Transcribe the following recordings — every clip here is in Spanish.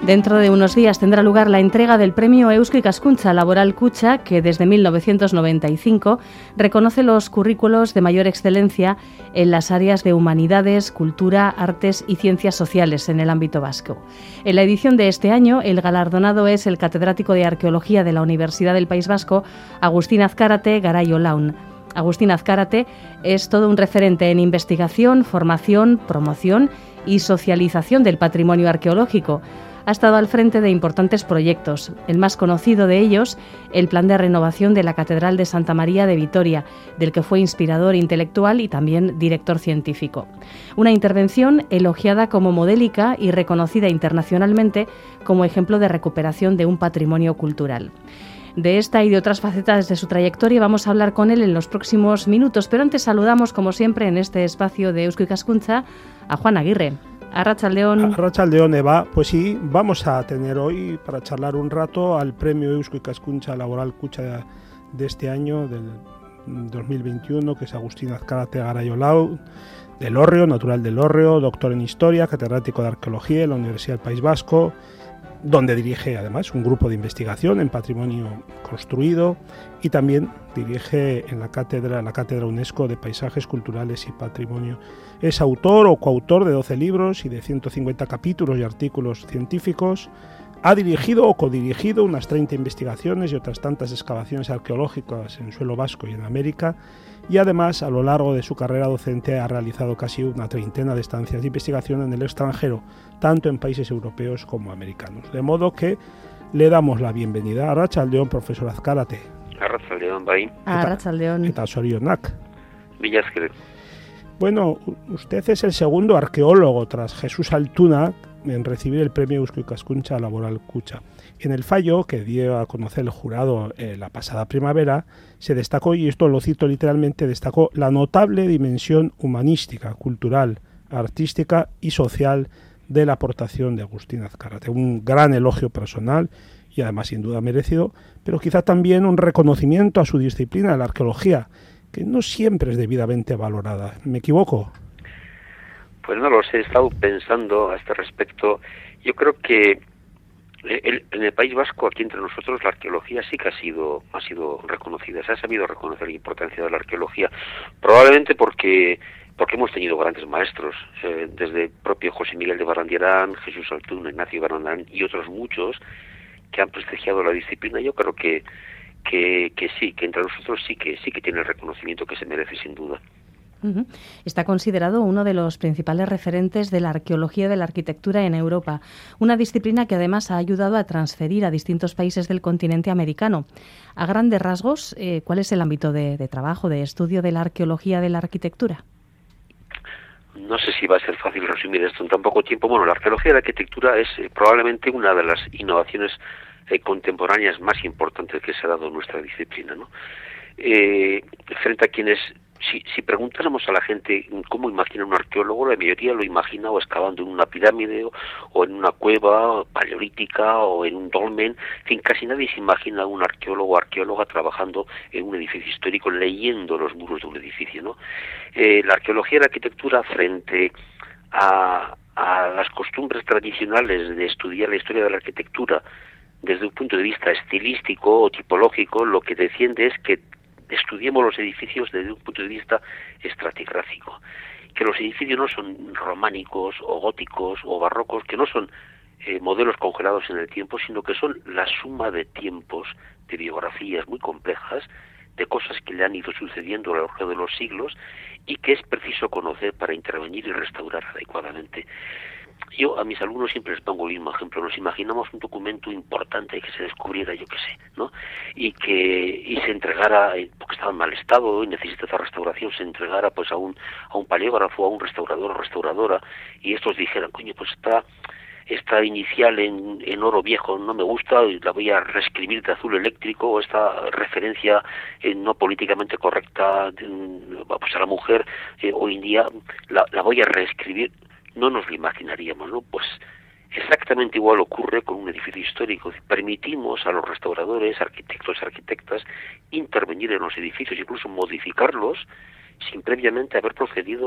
Dentro de unos días tendrá lugar la entrega del premio Eusko Ikaskuntza Laboral Kutxa, que desde 1995 reconoce los currículos de mayor excelencia en las áreas de humanidades, cultura, artes y ciencias sociales en el ámbito vasco. En la edición de este año, el galardonado es el catedrático de Arqueología de la Universidad del País Vasco, Agustín Azkarate Garai Olaun. Agustín Azkarate es todo un referente en investigación, formación, promoción y socialización del patrimonio arqueológico. Ha estado al frente de importantes proyectos. El más conocido de ellos, el plan de renovación de la Catedral de Santa María de Vitoria, del que fue inspirador intelectual y también director científico. Una intervención elogiada como modélica y reconocida internacionalmente como ejemplo de recuperación de un patrimonio cultural. De esta y de otras facetas de su trayectoria vamos a hablar con él en los próximos minutos, pero antes saludamos, como siempre, en este espacio de Eusko Ikaskuntza, a Juan Aguirre. Arratsaldeon. Arratsaldeon, Eva. Pues sí, vamos a tener hoy para charlar un rato al premio Eusko Ikaskuntza Laboral Kutxa de este año, del 2021, que es Agustín Azkarate Garai Olaun, de Elorrio, natural de Elorrio, doctor en Historia, catedrático de Arqueología en la Universidad del País Vasco, donde dirige además un grupo de investigación en patrimonio construido y también dirige en la cátedra UNESCO de Paisajes Culturales y Patrimonio. Es autor o coautor de 12 libros y de 150 capítulos y artículos científicos. Ha dirigido o codirigido unas 30 investigaciones y otras tantas excavaciones arqueológicas en suelo vasco y en América, y además a lo largo de su carrera docente ha realizado casi una treintena de estancias de investigación en el extranjero, tanto en países europeos como americanos. De modo que le damos la bienvenida. Arratsaldeon, profesor Azkarate. Arratsaldeon, bai. Arratsaldeon. Eta zorionak. Mila esker. Bueno, usted es el segundo arqueólogo tras Jesús Altuna en recibir el premio Eusko Ikaskuntza Laboral Kutxa. En el fallo que dio a conocer el jurado la pasada primavera, se destacó, y esto lo cito literalmente, destacó la notable dimensión humanística, cultural, artística y social de la aportación de Agustín Azkarate. Un gran elogio personal y además sin duda merecido, pero quizá también un reconocimiento a su disciplina, la arqueología, que no siempre es debidamente valorada. ¿Me equivoco? Pues no lo sé, he estado pensando a este respecto. Yo creo que en el País Vasco, aquí entre nosotros, la arqueología sí que ha sido reconocida. Se ha sabido reconocer la importancia de la arqueología, probablemente porque hemos tenido grandes maestros, desde el propio José Miguel de Barandiarán, Jesús Altuna, Ignacio Barandiarán y otros muchos que han prestigiado la disciplina. Yo creo que sí, que entre nosotros sí que tiene el reconocimiento que se merece, sin duda. Está considerado uno de los principales referentes de la arqueología de la arquitectura en Europa, una disciplina que además ha ayudado a transferir a distintos países del continente americano. A grandes rasgos, ¿cuál es el ámbito de trabajo, de estudio de la arqueología de la arquitectura? No sé si va a ser fácil resumir esto en tan poco tiempo. Bueno, la arqueología de la arquitectura es probablemente una de las innovaciones contemporáneas más importantes que se ha dado en nuestra disciplina, ¿no? Frente a quienes, si preguntáramos a la gente cómo imagina un arqueólogo, la mayoría lo imagina o excavando en una pirámide o en una cueva paleolítica o en un dolmen. En fin, casi nadie se imagina a un arqueólogo o arqueóloga trabajando en un edificio histórico, leyendo los muros de un edificio, ¿no? La arqueología de la arquitectura, frente a las costumbres tradicionales de estudiar la historia de la arquitectura desde un punto de vista estilístico o tipológico, lo que defiende es que estudiemos los edificios desde un punto de vista estratigráfico, que los edificios no son románicos o góticos o barrocos, que no son modelos congelados en el tiempo, sino que son la suma de tiempos, de biografías muy complejas, de cosas que le han ido sucediendo a lo largo de los siglos y que es preciso conocer para intervenir y restaurar adecuadamente. Yo a mis alumnos siempre les pongo el mismo ejemplo. Nos imaginamos un documento importante que se descubriera, yo qué sé, ¿no? Y se entregara, porque estaba en mal estado y necesita esa restauración, se entregara pues a un paleógrafo, a un restaurador o restauradora, y estos dijeran, coño, pues esta inicial en oro viejo no me gusta, la voy a reescribir de azul eléctrico, o esta referencia no políticamente correcta pues a la mujer hoy en día la voy a reescribir. No nos lo imaginaríamos, ¿no? Pues exactamente igual ocurre con un edificio histórico. Permitimos a los restauradores, arquitectos, arquitectas, intervenir en los edificios, incluso modificarlos, sin previamente haber procedido a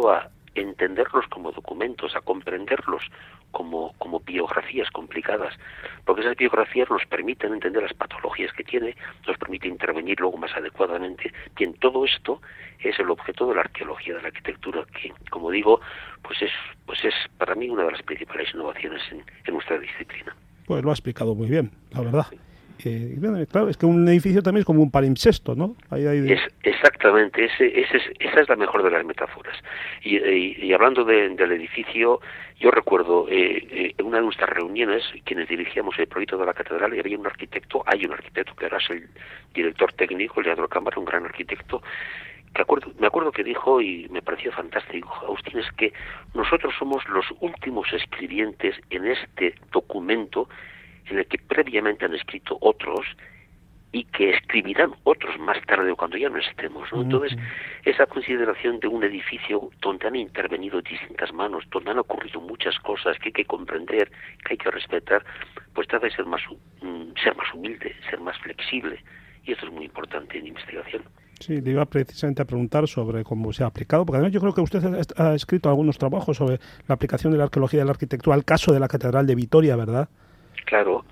entenderlos como documentos, a comprenderlos como biografías complicadas, porque esas biografías nos permiten entender las patologías que tiene, nos permite intervenir luego más adecuadamente. Bien, todo esto es el objeto de la arqueología de la arquitectura, que, como digo, pues es para mí una de las principales innovaciones en nuestra disciplina. Pues lo ha explicado muy bien, la verdad. Bueno, claro, es que un edificio también es como un palimpsesto, ¿no? Exactamente, esa es la mejor de las metáforas. Y hablando del edificio, yo recuerdo en una de nuestras reuniones, quienes dirigíamos el proyecto de la catedral, y hay un arquitecto que ahora es el director técnico, Leandro Cámara, un gran arquitecto, me acuerdo que dijo, y me pareció fantástico, Agustín, es que nosotros somos los últimos escribientes en este documento en el que previamente han escrito otros y que escribirán otros más tarde o cuando ya no estemos, ¿no? Entonces, esa consideración de un edificio donde han intervenido distintas manos, donde han ocurrido muchas cosas que hay que comprender, que hay que respetar, pues trata de ser más humilde, ser más flexible, y esto es muy importante en investigación. Sí, le iba precisamente a preguntar sobre cómo se ha aplicado, porque además yo creo que usted ha escrito algunos trabajos sobre la aplicación de la arqueología de la arquitectura al caso de la Catedral de Vitoria, ¿verdad? Claro,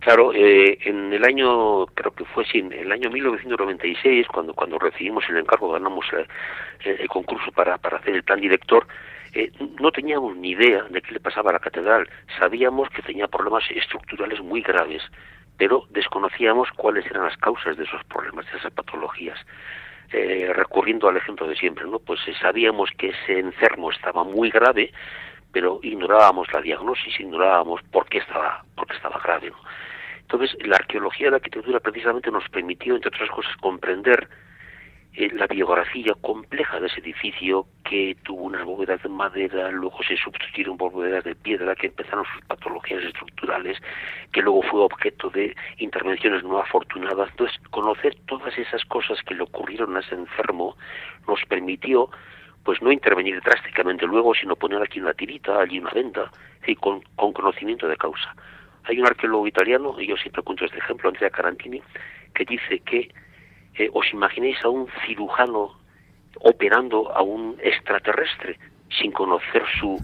en el año, creo que fue el año 1996, cuando recibimos el encargo, ganamos el concurso para hacer el plan director, no teníamos ni idea de qué le pasaba a la catedral. Sabíamos que tenía problemas estructurales muy graves, pero desconocíamos cuáles eran las causas de esos problemas, de esas patologías. Recurriendo al ejemplo de siempre, ¿no? Pues sabíamos que ese enfermo estaba muy grave, pero ignorábamos la diagnosis, ignorábamos por qué estaba grave, ¿no? Entonces, la arqueología de la arquitectura precisamente nos permitió, entre otras cosas, comprender la biografía compleja de ese edificio, que tuvo unas bóvedas de madera, luego se sustituyeron por bóvedas de piedra, que empezaron sus patologías estructurales, que luego fue objeto de intervenciones no afortunadas. Entonces, conocer todas esas cosas que le ocurrieron a ese enfermo nos permitió pues no intervenir drásticamente luego, sino poner aquí una tirita, allí una venda, y con conocimiento de causa. Hay un arqueólogo italiano, y yo siempre cuento este ejemplo, Andrea Carantini, que dice que os imaginéis a un cirujano operando a un extraterrestre sin conocer su...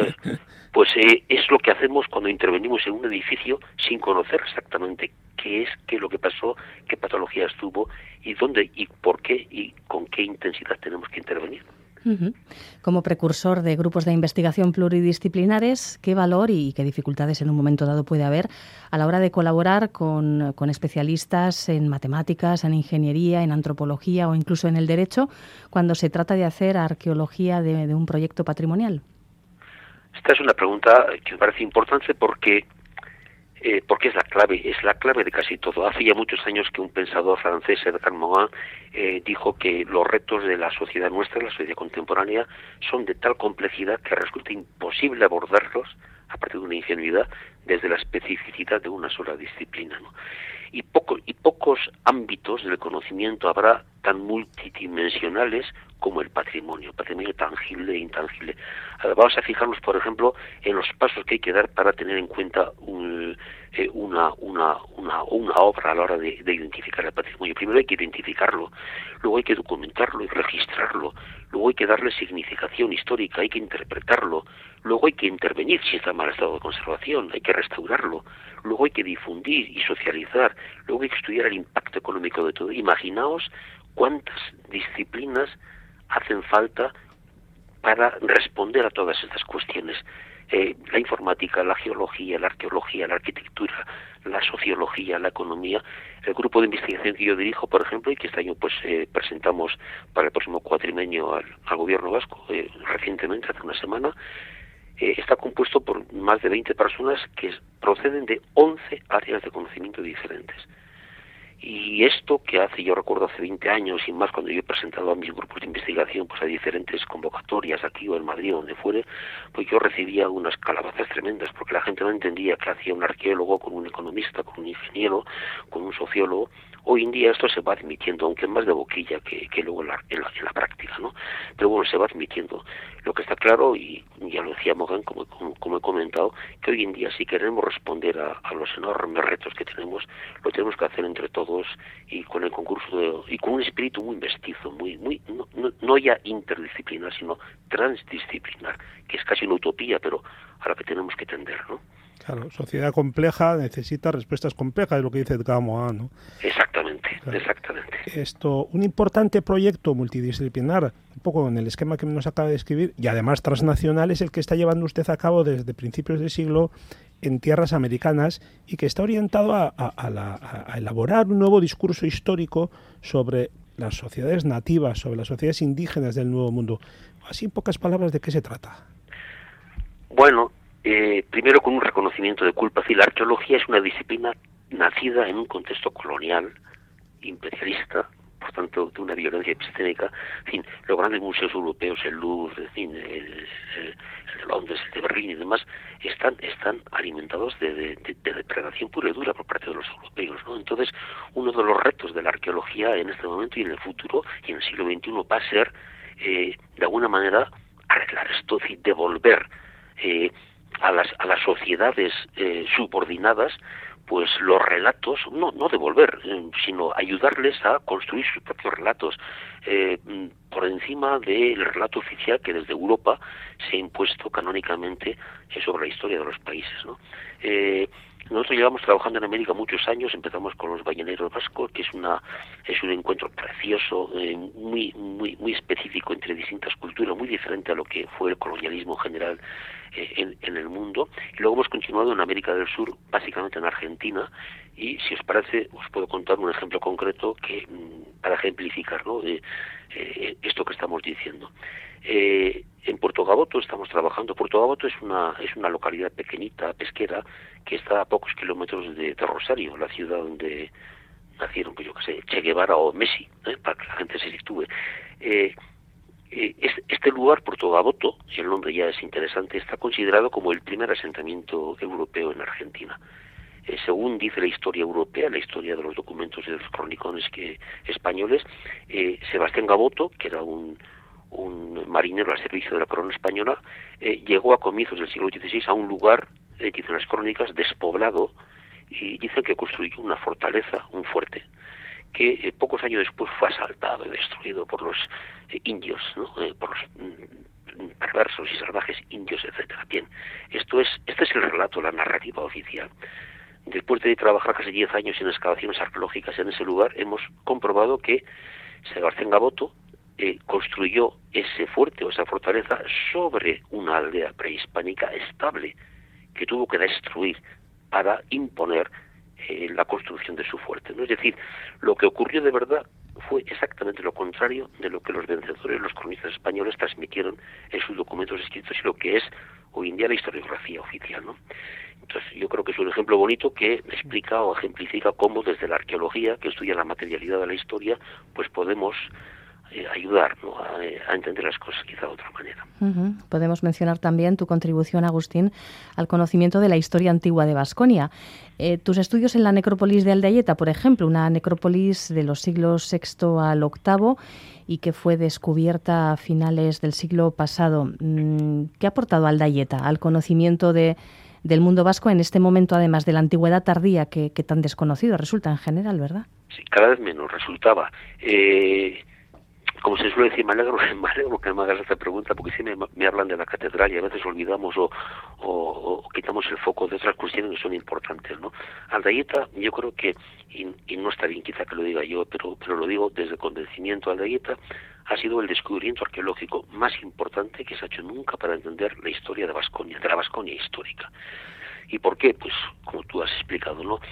es lo que hacemos cuando intervenimos en un edificio sin conocer exactamente qué es lo que pasó, qué patologías tuvo, y dónde, y por qué, y con qué intensidad tenemos que intervenir. Como precursor de grupos de investigación pluridisciplinares, ¿qué valor y qué dificultades en un momento dado puede haber a la hora de colaborar con especialistas en matemáticas, en ingeniería, en antropología o incluso en el derecho cuando se trata de hacer arqueología de un proyecto patrimonial? Esta es una pregunta que me parece importante porque es la clave de casi todo. Hace ya muchos años que un pensador francés, Edgar Morin, dijo que los retos de la sociedad nuestra, la sociedad contemporánea, son de tal complejidad que resulta imposible abordarlos a partir de una ingenuidad desde la especificidad de una sola disciplina, ¿no? Y pocos ámbitos del conocimiento habrá tan multidimensionales como el patrimonio tangible e intangible. Vamos a fijarnos, por ejemplo, en los pasos que hay que dar para tener en cuenta una obra a la hora de identificar el patrimonio. Primero hay que identificarlo, luego hay que documentarlo y registrarlo, luego hay que darle significación histórica, hay que interpretarlo, luego hay que intervenir si está en mal estado de conservación, hay que restaurarlo, luego hay que difundir y socializar, luego hay que estudiar el impacto económico de todo. Imaginaos cuántas disciplinas hacen falta para responder a todas estas cuestiones. La informática, la geología, la arqueología, la arquitectura, la sociología, la economía. El grupo de investigación que yo dirijo, por ejemplo, y que este año presentamos para el próximo cuatrienio al gobierno vasco, recientemente, hace una semana, está compuesto por más de 20 personas que proceden de 11 áreas de conocimiento diferentes. Y esto que yo recuerdo hace 20 años y más cuando yo he presentado a mis grupos de investigación pues a diferentes convocatorias aquí o en Madrid o donde fuere, pues yo recibía unas calabazas tremendas porque la gente no entendía qué hacía un arqueólogo con un economista, con un ingeniero, con un sociólogo. Hoy en día esto se va admitiendo, aunque más de boquilla que luego en la práctica, ¿no? Pero bueno, se va admitiendo. Lo que está claro, y ya lo decía Morgan, como he comentado, que hoy en día si queremos responder a los enormes retos que tenemos, lo tenemos que hacer entre todos y con el concurso y con un espíritu muy mestizo, no ya interdisciplinar, sino transdisciplinar, que es casi una utopía, pero a la que tenemos que tender, ¿no? Claro, sociedad compleja necesita respuestas complejas, es lo que dice Edgar Morin, ¿no? Exactamente, claro. Exactamente. Un importante proyecto multidisciplinar, un poco en el esquema que nos acaba de describir, y además transnacional, es el que está llevando usted a cabo desde principios del siglo en tierras americanas y que está orientado a elaborar un nuevo discurso histórico sobre las sociedades nativas, sobre las sociedades indígenas del Nuevo Mundo. Así, en pocas palabras, ¿de qué se trata? Bueno, primero con un reconocimiento de culpa. La arqueología es una disciplina nacida en un contexto colonial, imperialista, por tanto de una violencia epistémica. En fin, los grandes museos europeos, el Louvre, en fin, el de Londres, el de Berlín y demás, están alimentados de depredación pura y dura por parte de los europeos, ¿no? Entonces, uno de los retos de la arqueología en este momento y en el futuro y en el siglo XXI va a ser, de alguna manera, arreglar esto, es decir, devolver a las sociedades subordinadas pues los relatos, no devolver, sino ayudarles a construir sus propios relatos por encima del relato oficial que desde Europa se ha impuesto canónicamente sobre la historia de los países, ¿no? Nosotros llevamos trabajando en América muchos años. Empezamos con los balleneros vascos, que es un encuentro precioso, muy específico entre distintas culturas, muy diferente a lo que fue el colonialismo general en el mundo. Y luego hemos continuado en América del Sur, básicamente en Argentina, y si os parece os puedo contar un ejemplo concreto que para ejemplificar, ¿no?, esto que estamos diciendo. En Puerto Gaboto estamos trabajando. Puerto Gaboto es una localidad pequeñita, pesquera, que está a pocos kilómetros de Rosario, la ciudad donde nacieron, pues yo qué sé, Che Guevara o Messi, para que la gente se sitúe. Este lugar, Puerto Gaboto, y el nombre ya es interesante, está considerado como el primer asentamiento europeo en Argentina. Según dice la historia europea, la historia de los documentos de los cronicones españoles, Sebastián Gaboto, que era un marinero al servicio de la corona española, llegó a comienzos del siglo XVI a un lugar, dicen las crónicas, despoblado, y dicen que construyó una fortaleza, un fuerte, que pocos años después fue asaltado y destruido por los indios, ¿no? Por los perversos y salvajes indios, etcétera. Bien, este es el relato, la narrativa oficial. Después de trabajar casi 10 años en excavaciones arqueológicas en ese lugar, hemos comprobado que Sebastián Gaboto construyó ese fuerte o esa fortaleza sobre una aldea prehispánica estable que tuvo que destruir para imponer la construcción de su fuerte, ¿no? Es decir, lo que ocurrió de verdad fue exactamente lo contrario de lo que los vencedores, los cronistas españoles, transmitieron en sus documentos escritos y lo que es hoy en día la historiografía oficial, ¿no? Entonces, yo creo que es un ejemplo bonito que explica o ejemplifica cómo desde la arqueología, que estudia la materialidad de la historia, pues podemos ayudar, ¿no?, a entender las cosas quizá de otra manera. Podemos mencionar también tu contribución, Agustín, al conocimiento de la historia antigua de Baskonia. Tus estudios en la necrópolis de Aldaieta, por ejemplo, una necrópolis de los siglos VI al VIII y que fue descubierta a finales del siglo pasado. ¿Qué ha aportado Aldaieta al conocimiento del mundo vasco en este momento, además de la antigüedad tardía que tan desconocido resulta en general, verdad? Sí, cada vez menos resultaba. Como se suele decir, me alegro que me hagas esta pregunta, porque sí me hablan de la catedral y a veces olvidamos o quitamos el foco de otras cuestiones que son importantes, ¿no? Aldaieta, yo creo que, y no está bien quizá que lo diga yo, pero lo digo desde convencimiento, Aldaieta ha sido el descubrimiento arqueológico más importante que se ha hecho nunca para entender la historia de Baskonia, de la Baskonia histórica. ¿Y por qué? Pues, como tú has explicado, ¿no?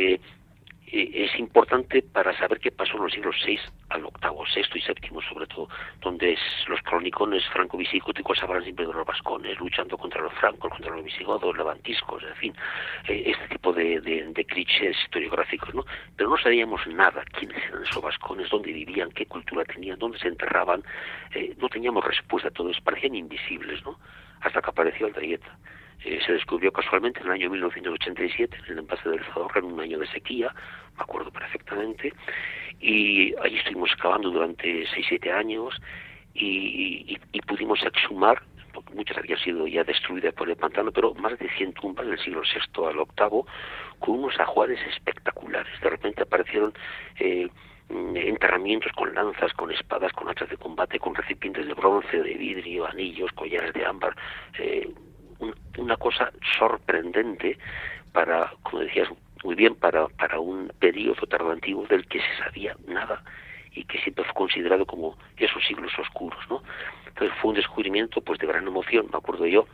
Es importante para saber qué pasó en los siglos VI al VIII, sexto y séptimo sobre todo, donde los cronicones franco-visigóticos hablan siempre de los vascones, luchando contra los francos, contra los visigodos, levantiscos, en fin, este tipo de clichés historiográficos, ¿no? Pero no sabíamos nada, quiénes eran esos vascones, dónde vivían, qué cultura tenían, dónde se enterraban, no teníamos respuesta a todo eso, parecían invisibles, ¿no? Hasta que apareció Aldaieta. Se descubrió casualmente en el año 1987 en el embalse del Zadorra, en un año de sequía, me acuerdo perfectamente, y allí estuvimos excavando durante 6-7 años y pudimos exhumar, porque muchas habían sido ya destruidas por el pantano, pero más de 100 tumbas del siglo VI al VIII, con unos ajuares espectaculares. De repente aparecieron enterramientos con lanzas, con espadas, con hachas de combate, con recipientes de bronce, de vidrio, anillos, collares de ámbar, una cosa sorprendente para, como decías muy bien, para un periodo tardío del que se sabía nada y que siempre fue considerado como esos siglos oscuros, ¿no? Entonces fue un descubrimiento pues de gran emoción, me acuerdo yo,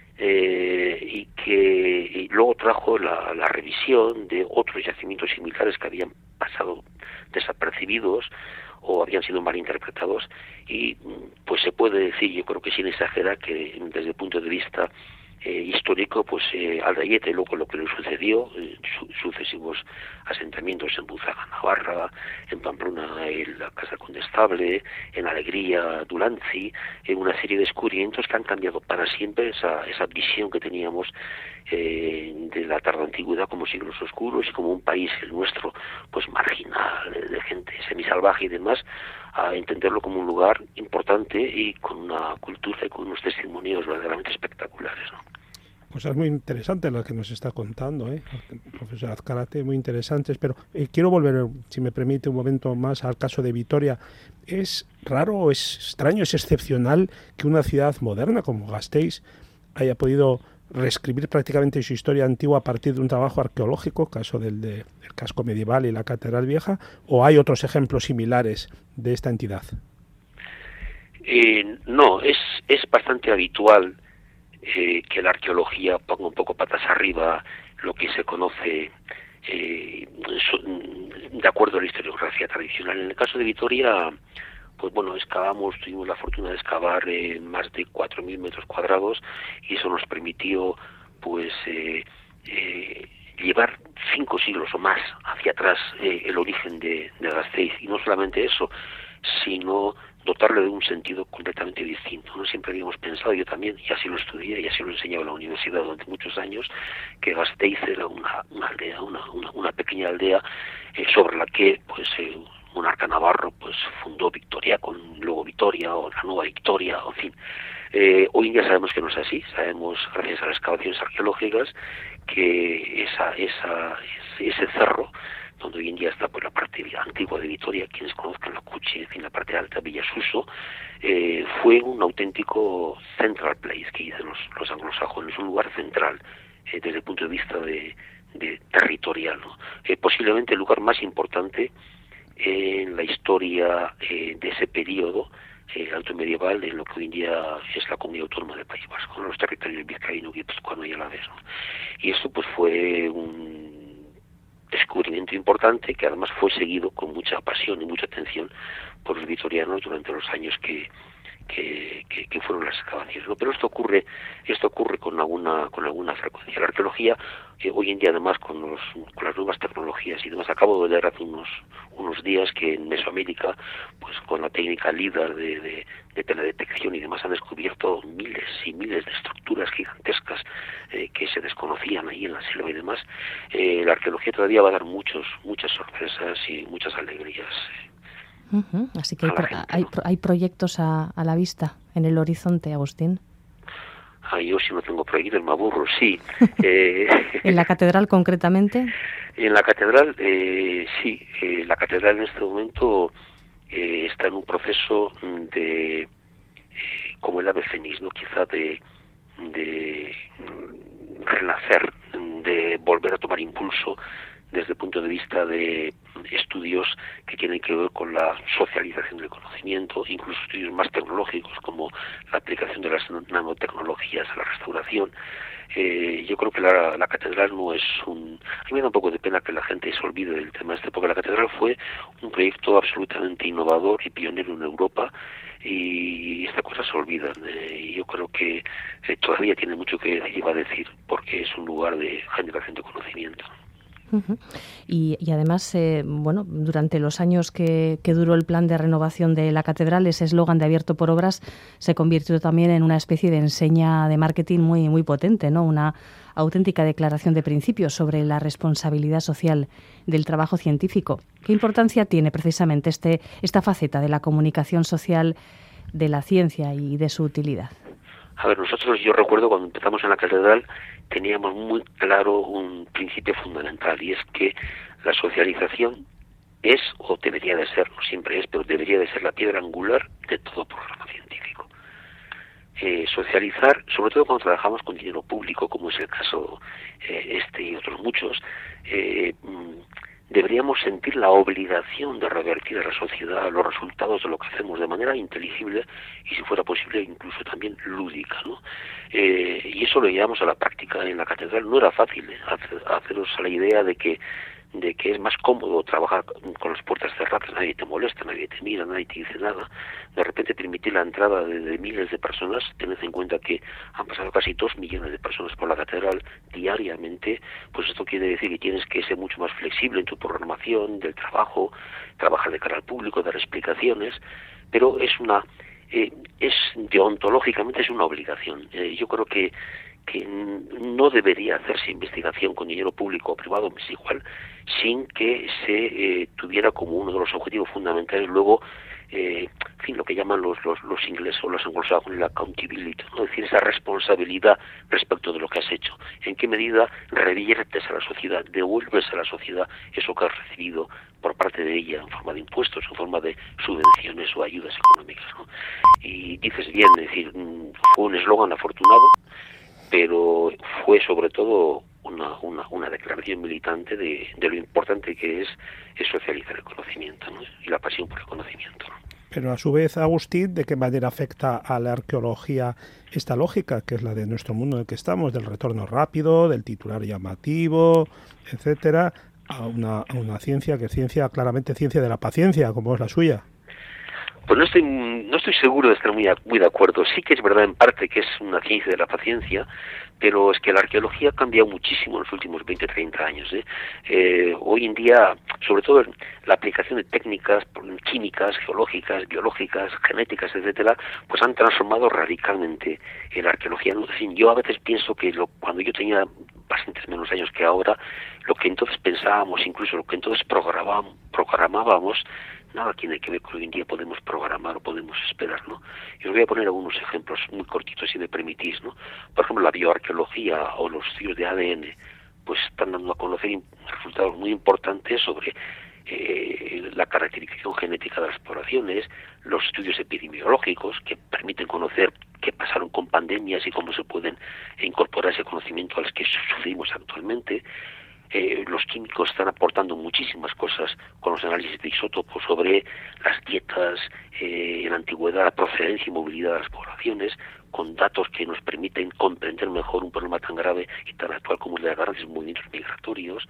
y luego trajo la revisión de otros yacimientos similares que habían pasado desapercibidos o habían sido mal interpretados, y pues se puede decir, yo creo que sin exagerar, que desde el punto de vista histórico, pues Aldayete, luego lo que le sucedió, sucesivos asentamientos en Buzaga, Navarra, en Pamplona, en la Casa Condestable, en Alegría, Dulantzi, una serie de descubrimientos que han cambiado para siempre esa visión que teníamos de la tarda antigüedad como siglos oscuros y como un país, el nuestro, pues marginal, de gente semisalvaje y demás, a entenderlo como un lugar importante y con una cultura y con unos testimonios verdaderamente espectaculares, ¿no? Cosas muy interesantes las que nos está contando, profesor Azcárate, muy interesantes, pero quiero volver, si me permite, un momento más al caso de Vitoria. ¿Es raro, es extraño, es excepcional que una ciudad moderna como Gasteiz haya podido reescribir prácticamente su historia antigua a partir de un trabajo arqueológico, caso del casco medieval y la Catedral Vieja, o hay otros ejemplos similares de esta entidad? No, es bastante habitual que la arqueología ponga un poco patas arriba lo que se conoce de acuerdo a la historiografía tradicional. En el caso de Vitoria, pues bueno, tuvimos la fortuna de excavar más de 4.000 metros cuadrados, y eso nos permitió pues llevar 5 siglos o más hacia atrás el origen de Gasteiz, y no solamente eso, sino dotarle de un sentido completamente distinto. No siempre habíamos pensado, yo también, y así lo estudié y así lo enseñaba en la universidad durante muchos años, que Gasteiz era una aldea, una pequeña aldea sobre la que pues monarca navarro pues fundó Victoria, luego Vitoria o la Nueva Victoria, o en fin. Hoy en día sabemos que no es así, sabemos gracias a las excavaciones arqueológicas que ese cerro, donde hoy en día está pues la parte antigua de Vitoria, quienes conozcan la Cuchi, en fin, la parte alta, Villasuso, fue un auténtico central place, que dicen los anglosajones, un lugar central desde el punto de vista de territorial, ¿no? Posiblemente el lugar más importante en la historia de ese periodo alto medieval, en lo que hoy en día es la comunidad autónoma del País Vasco, ¿no? Los territorios vizcaíno, guipuzcoano y alavés, ¿no? Y esto pues fue un descubrimiento importante, que además fue seguido con mucha pasión y mucha atención por los vitorianos durante los años que fueron las excavaciones, ¿no? Pero esto ocurre con alguna frecuencia. La arqueología hoy en día, además, con las nuevas tecnologías y demás, acabo de leer hace unos días que en Mesoamérica, pues con la técnica LIDAR de teledetección y demás, han descubierto miles y miles de estructuras gigantescas que se desconocían ahí en la selva y demás. La arqueología todavía va a dar muchas sorpresas y muchas alegrías. Así que hay proyectos a la vista, en el horizonte, Agustín. Yo si no tengo proyectos, me aburro, sí. ¿En la catedral concretamente? En la catedral, sí. La catedral en este momento está en un proceso de, como el ave fénix, ¿no? Quizá de renacer, de volver a tomar impulso desde el punto de vista de estudios que tienen que ver con la socialización del conocimiento, incluso estudios más tecnológicos como la aplicación de las nanotecnologías a la restauración. Yo creo que la catedral no es a mí me da un poco de pena que la gente se olvide del tema porque la catedral fue un proyecto absolutamente innovador y pionero en Europa, y estas cosas se olvidan. Y yo creo que todavía tiene mucho que decir, a decir, porque es un lugar de generación de conocimiento. Y además, durante los años que duró el plan de renovación de la catedral, ese eslogan de abierto por obras se convirtió también en una especie de enseña de marketing muy, muy potente, ¿no? Una auténtica declaración de principios sobre la responsabilidad social del trabajo científico. ¿Qué importancia tiene precisamente esta faceta de la comunicación social de la ciencia y de su utilidad? A ver, yo recuerdo cuando empezamos en la catedral, teníamos muy claro un principio fundamental, y es que la socialización es, o debería de ser, no siempre es, pero debería de ser la piedra angular de todo programa científico. Socializar, sobre todo cuando trabajamos con dinero público, como es el caso este y otros muchos, deberíamos sentir la obligación de revertir a la sociedad los resultados de lo que hacemos de manera inteligible y, si fuera posible, incluso también lúdica, ¿no? Y eso lo llevamos a la práctica en la catedral. No era fácil haceros a la idea de que es más cómodo trabajar con las puertas cerradas, nadie te molesta, nadie te mira, nadie te dice nada. De repente permitir la entrada de miles de personas, tened en cuenta que han pasado casi 2 millones de personas por la catedral diariamente, pues esto quiere decir que tienes que ser mucho más flexible en tu programación del trabajo, trabajar de cara al público, dar explicaciones, pero deontológicamente es una obligación. Yo creo que no debería hacerse investigación con dinero público o privado, es igual, sin que se tuviera como uno de los objetivos fundamentales luego, en fin, lo que llaman los ingleses o los anglosajones la accountability, ¿no? Es decir, esa responsabilidad respecto de lo que has hecho. ¿En qué medida reviertes a la sociedad, devuelves a la sociedad eso que has recibido por parte de ella en forma de impuestos, en forma de subvenciones o ayudas económicas, ¿no? Y dices bien, es decir, fue un eslogan afortunado, pero fue sobre todo una declaración militante de lo importante que es socializar el conocimiento, ¿no? Y la pasión por el conocimiento, ¿no? Pero a su vez, Agustín, ¿de qué manera afecta a la arqueología esta lógica, que es la de nuestro mundo en el que estamos, del retorno rápido, del titular llamativo, etcétera, a una ciencia que es claramente ciencia de la paciencia, como es la suya? Pues no estoy seguro de estar muy de acuerdo. Sí que es verdad en parte que es una ciencia de la paciencia, pero es que la arqueología ha cambiado muchísimo en los últimos 20, 30 años. Hoy en día, sobre todo la aplicación de técnicas químicas, geológicas, biológicas, genéticas, etcétera, pues han transformado radicalmente la arqueología. En fin, yo a veces pienso que cuando yo tenía bastantes menos años que ahora, lo que entonces pensábamos, incluso lo que entonces programábamos, nada tiene que ver con lo que hoy en día podemos programar o podemos esperar, ¿no? Y os voy a poner algunos ejemplos muy cortitos, si me permitís, ¿no? Por ejemplo, la bioarqueología o los estudios de ADN, pues están dando a conocer resultados muy importantes sobre la caracterización genética de las poblaciones, los estudios epidemiológicos que permiten conocer qué pasaron con pandemias y cómo se pueden incorporar ese conocimiento a los que sufrimos actualmente. Los químicos están aportando muchísimas cosas con los análisis de isótopos sobre las dietas en la antigüedad, la procedencia y movilidad de las poblaciones, con datos que nos permiten comprender mejor un problema tan grave y tan actual como el de las grandes movimientos migratorios,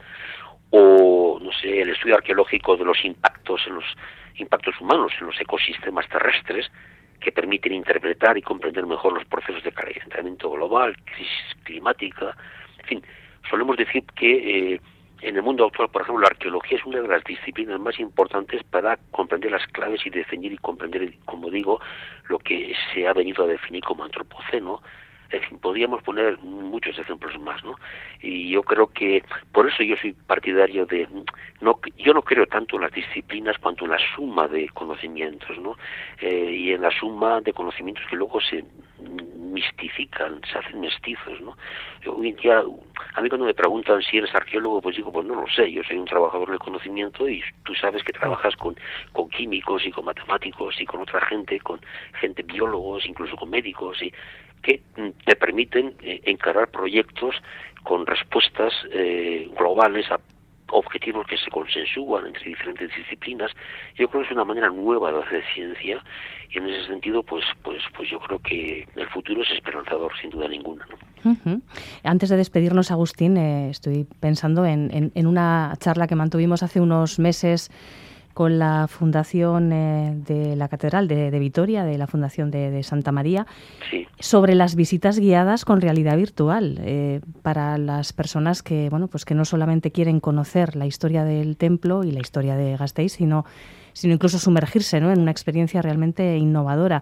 o no sé, el estudio arqueológico de los impactos humanos en los ecosistemas terrestres, que permiten interpretar y comprender mejor los procesos de calentamiento global, crisis climática, en fin. Solemos decir que en el mundo actual, por ejemplo, la arqueología es una de las disciplinas más importantes para comprender las claves y definir y comprender, como digo, lo que se ha venido a definir como antropoceno. En fin, podríamos poner muchos ejemplos más, ¿no? Y yo creo que, por eso yo soy partidario yo no creo tanto en las disciplinas cuanto en la suma de conocimientos, ¿no? Y en la suma de conocimientos que luego se mistifican, se hacen mestizos, ¿no? Hoy en día, a mí cuando me preguntan si eres arqueólogo, pues digo, pues no lo sé, yo soy un trabajador del conocimiento y tú sabes que trabajas con químicos y con matemáticos y con otra gente, con gente biólogos, incluso con médicos, y que te permiten encarar proyectos con respuestas globales a objetivos que se consensúan entre diferentes disciplinas. Yo creo que es una manera nueva de hacer ciencia y en ese sentido pues yo creo que el futuro es esperanzador, sin duda ninguna, ¿no? Uh-huh. Antes de despedirnos, Agustín, estoy pensando en una charla que mantuvimos hace unos meses con la Fundación de la Catedral de Vitoria, de la Fundación de Santa María, sí, sobre las visitas guiadas con realidad virtual para las personas que, bueno, pues que no solamente quieren conocer la historia del templo y la historia de Gasteiz, sino incluso sumergirse, ¿no?, en una experiencia realmente innovadora.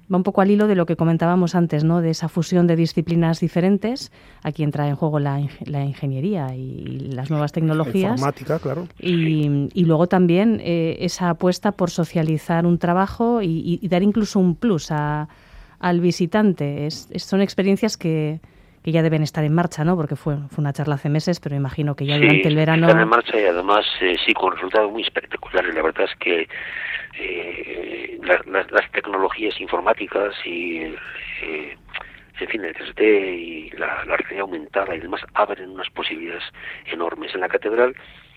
Va un poco al hilo de lo que comentábamos antes, ¿no? De esa fusión de disciplinas diferentes. Aquí entra en juego la ingeniería y las nuevas tecnologías. La informática, claro. Y luego también esa apuesta por socializar un trabajo y dar incluso un plus al visitante. Son experiencias que ya deben estar en marcha, ¿no? Porque fue una charla hace meses, pero imagino que ya durante el verano... Están en marcha y además sí, con resultados muy espectaculares. La verdad es que las tecnologías informáticas y en fin, el 3D y la realidad aumentada y demás abren unas posibilidades enormes. En la catedral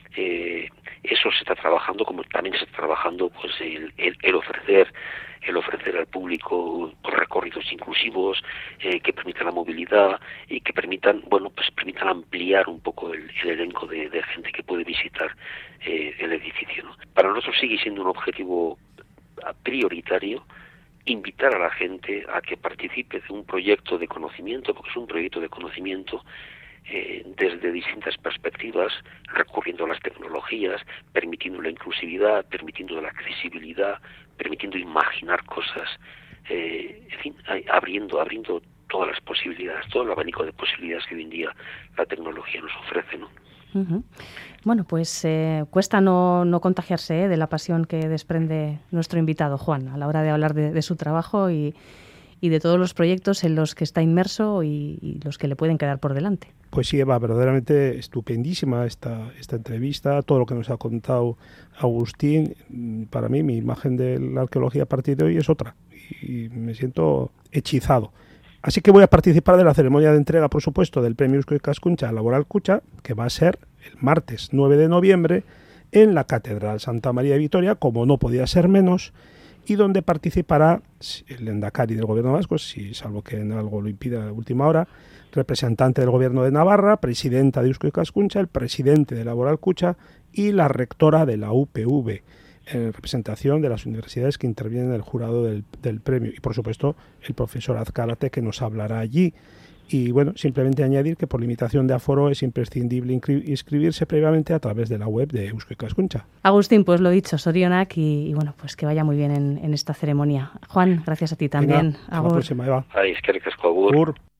eso se está trabajando, como también se está trabajando pues el ofrecer al público recorridos inclusivos que permitan la movilidad y que permitan ampliar un poco el elenco de gente que puede visitar el edificio, ¿no? Para nosotros sigue siendo un objetivo prioritario invitar a la gente a que participe de un proyecto de conocimiento, porque es un proyecto de conocimiento desde distintas perspectivas, recurriendo a las tecnologías, permitiendo la inclusividad, permitiendo la accesibilidad, permitiendo imaginar cosas, en fin, abriendo todas las posibilidades, todo el abanico de posibilidades que hoy en día la tecnología nos ofrece, ¿no? Uh-huh. Bueno, pues cuesta no contagiarse de la pasión que desprende nuestro invitado, Juan, a la hora de hablar de su trabajo y de todos los proyectos en los que está inmerso y los que le pueden quedar por delante. Pues sí, Eva, verdaderamente estupendísima esta entrevista, todo lo que nos ha contado Agustín. Para mí, mi imagen de la arqueología a partir de hoy es otra y me siento hechizado. Así que voy a participar de la ceremonia de entrega, por supuesto, del Premio Eusko Ikaskuntza Laboral Kutxa, que va a ser el martes 9 de noviembre en la Catedral Santa María de Vitoria, como no podía ser menos, y donde participará el Lehendakari del Gobierno vasco, si salvo que en algo lo impida a última hora, representante del Gobierno de Navarra, presidenta de Eusko Ikaskuntza, el presidente de Laboral Kutxa y la rectora de la UPV, en representación de las universidades que intervienen en el jurado del premio. Y, por supuesto, el profesor Azcárate, que nos hablará allí. Y, bueno, simplemente añadir que por limitación de aforo es imprescindible inscribirse previamente a través de la web de Eusko Ikaskuntza. Agustín, pues lo dicho, sorionak y bueno, pues que vaya muy bien en esta ceremonia. Juan, gracias a ti también. Venga, hasta la próxima, Eva. Eskerrik asko, agur.